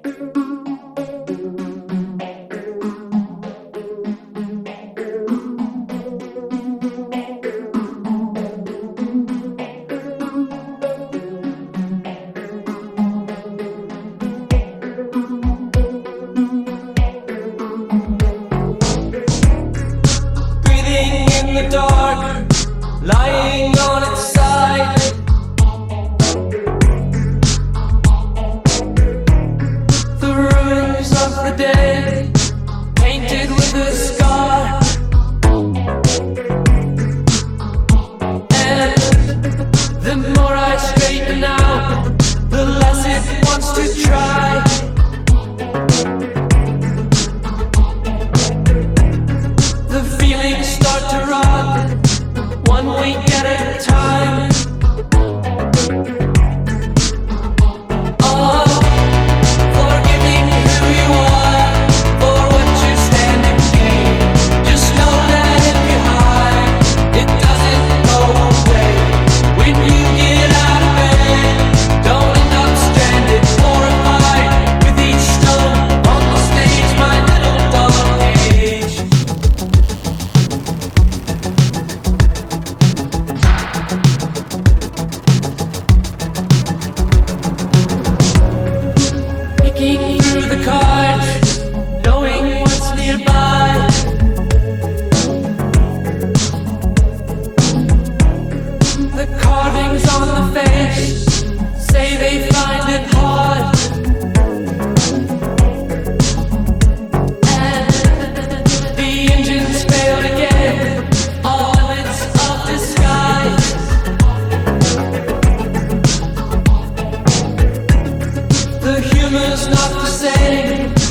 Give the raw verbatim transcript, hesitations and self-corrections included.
In the dark, lying on its side, the ruins of the dead, painted with a scar. And the more I straighten out, the less it wants to try. The feelings start to run, one week at a time. Oh, forgiving who you are, for what you stand to gain. Just know that if you hide, it doesn't go away. When you get out of bed, don't end up stranded, horrified with each stone on the stage, my little dog cage. Picking through the cards, knowing what's nearby. The carvings on the face say they find it hard. And the engines failed again, all limits of disguise. The humor's not the same.